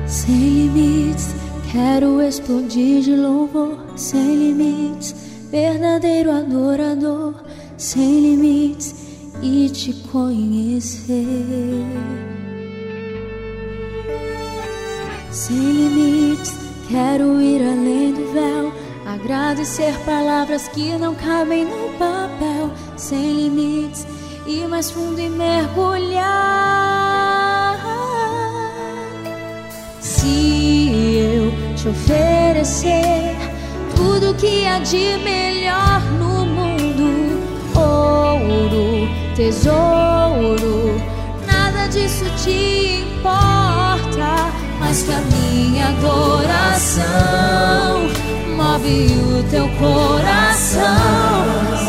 Sem limites, quero explodir de louvor. Sem limites, verdadeiro adorador. Sem limites, e te conhecer. Sem limites, quero ir além do véu, agradecer palavras que não cabem no papel. Sem limites, ir mais fundo e mergulhar. Se eu te oferecer tudo que há de melhor no mundo, ouro, tesouro, nada disso te importa, mas que a minha adoração move o teu coração,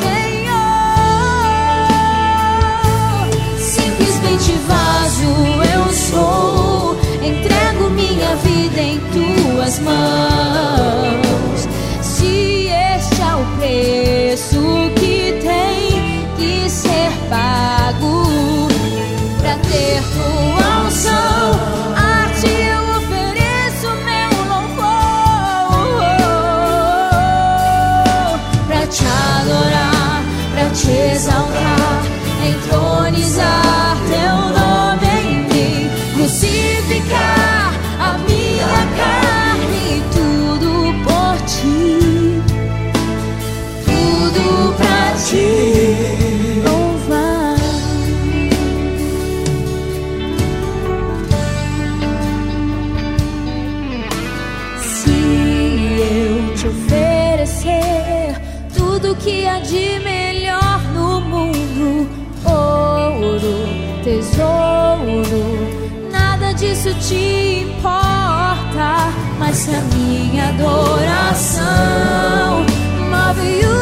Senhor. Simplesmente vaso eu sou, entrego minha vida em tuas mãos. Se este é o preço que tem que ser pago pra ter tua unção, a ti eu ofereço meu louvor. Pra te adorar, pra te exaltar, entronizar teu nome em mim, crucificar a minha carne, tudo por ti, tudo pra ti louvar. Se eu te oferecer tudo que há de melhor no mundo, ouro, tesouro, nada disso te importa, mas se a minha adoração move o